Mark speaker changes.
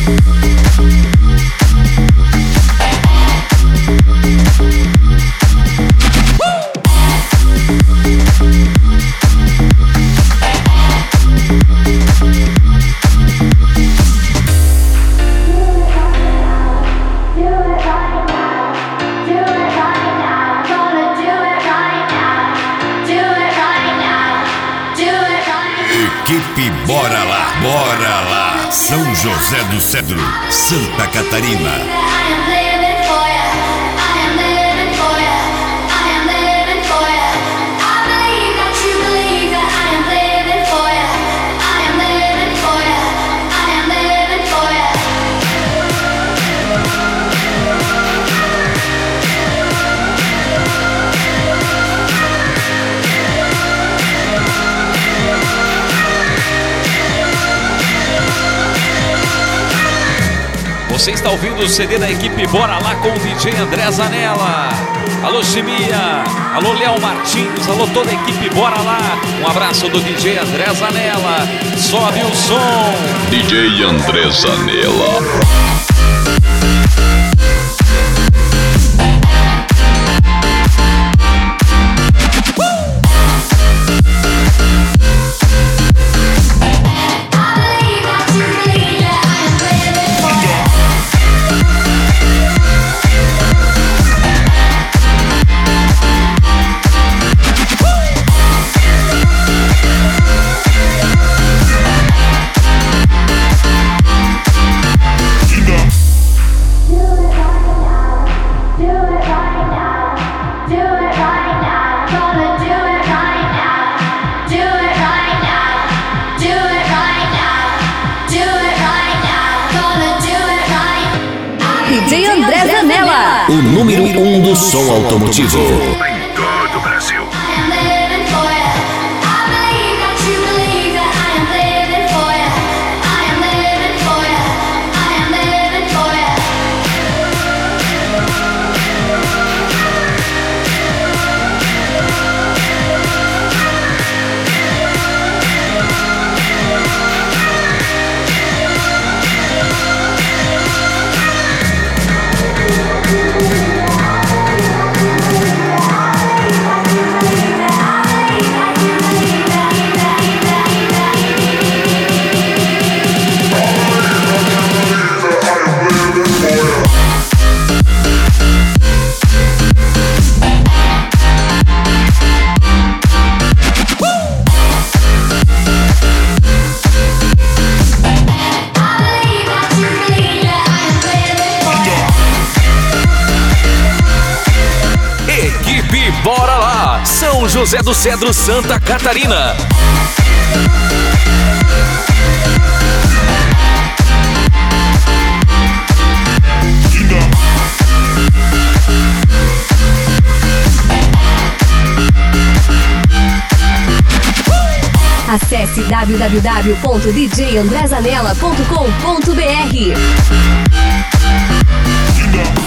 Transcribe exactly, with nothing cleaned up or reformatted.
Speaker 1: Equipe Bora Lá, Bora Lá, São José do Cedro, Santa Catarina.
Speaker 2: Você está ouvindo o C D da equipe Bora Lá com o D J André Zanella. Alô, Chimia. Alô, Léo Martins. Alô, toda a equipe Bora Lá. Um abraço do D J André Zanella. Sobe o som.
Speaker 3: D J André Zanella.
Speaker 4: D J André Zanella,
Speaker 1: o número um do som automotivo.
Speaker 5: Em todo o Brasil.
Speaker 2: Bora Lá, São José do Cedro, Santa Catarina.
Speaker 4: Acesse w w w ponto d j andré zanella ponto com ponto b r.